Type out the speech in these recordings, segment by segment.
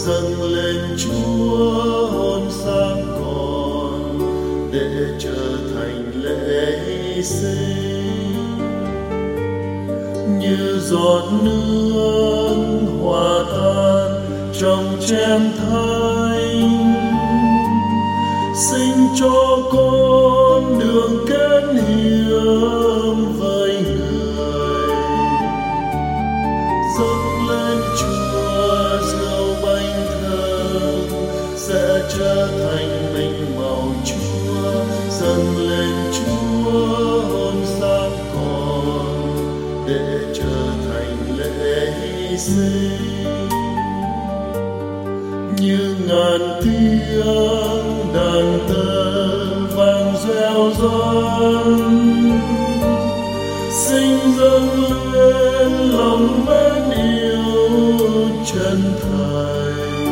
dâng lên Chúa hồn xác còn để trở thành lễ hy sinh. Như giọt nước hòa tan trong chén thánh, xin cho con đường kết hiệp với người. Dâng lên Chúa rượu bánh thơm sẽ trở thành mình màu Chúa. Dâng lên Chúa hồn xác còn để trở thành lễ hy sinh. Như ngàn tiếng đàn tơ vang reo răn, xin dâng lên lòng mến yêu chân thành.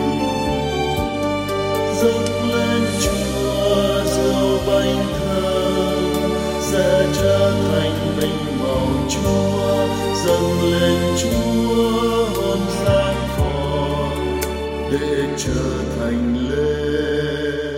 Dâng lên Chúa rượu bánh thơm sẽ trở thành mình màu Chúa. Dâng lên Chúa hồn xác còn để trở thành lễ